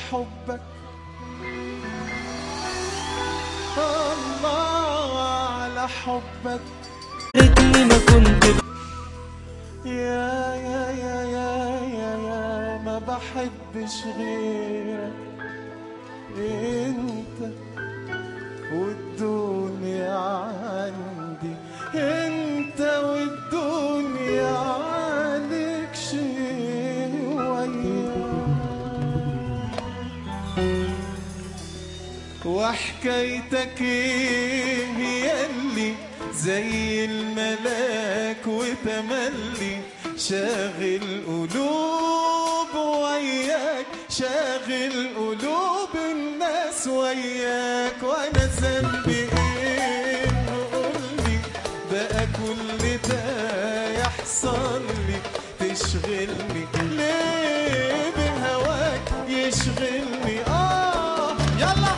حبك، الله على حبك. ريتني ما كنت يا ما بحبش غيرك انت، والدنيا عندي انت، والدنيا عليك شوية. وحكايتك ايه ياللي زي الملاك وتملي شاغل قلوب وياك، شاغل قلوب الناس وياك. وانا ذنبي ايه قولي بقى كل ده يحصل لي؟ تشغلني ليه بهواك يشغلني؟ يلا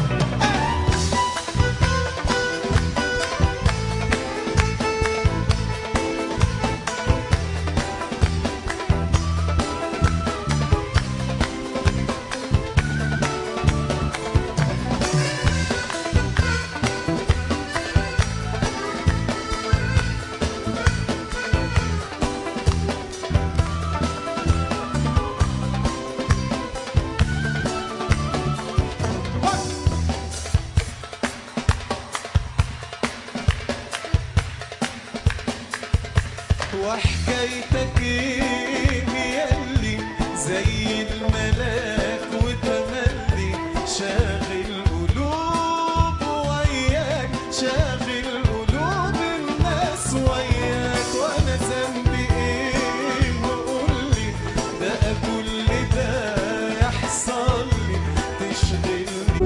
وحكايتك ايه ياللي زي الملاك وتملي شاغل قلوب وياك، شاغل قلوب الناس وياك. وانا ذنبي ايه وقولي بقى كل ده يحصل لي؟ تشغلني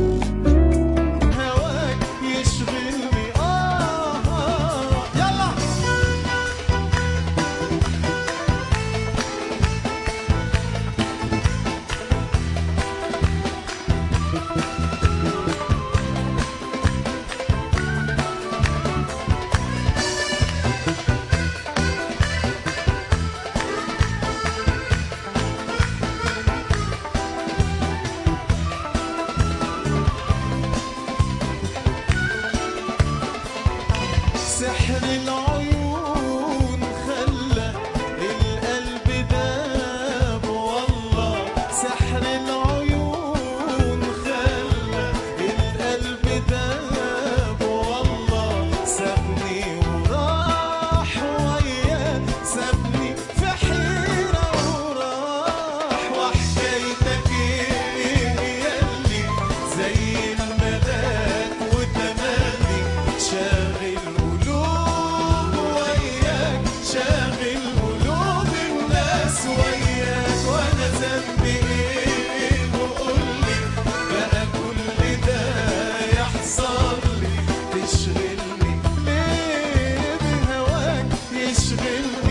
هواك يشغلني. يلا سحر العيون خلى القلب داب، والله سحر العيون خلى القلب داب، والله سابني وراح وياه، سابني في حيرة وراح. وحكايتك ايه ياللي زي الملاك وتملي شاغل شاغل قلوب الناس وياك. وانا ذنبي ايه وقولي بقى كل ده يحصل لي؟ تشغلني ليه بهواك يشغلني؟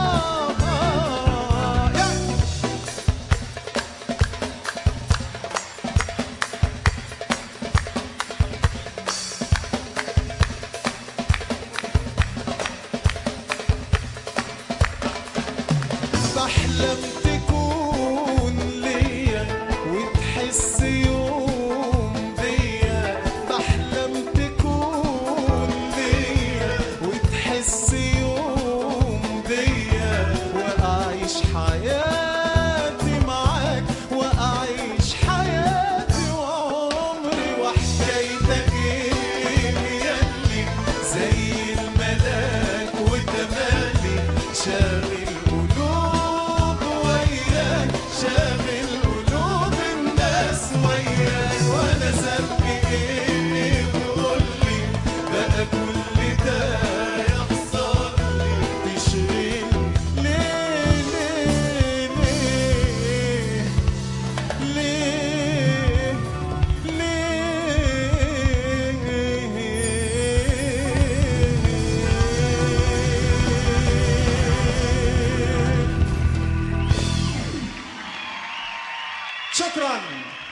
بحلم تكون ليا وتحس يوم بيا، بحلم تكون ليا وتحس يوم بيا، وأعيش حياتي معاك، وأعيش حياتي وعمري. وحكايتك ايه ياللي زي الملاك وتملي شاغل شاغل قلوب الناس وياك. وانا ذنبي ايه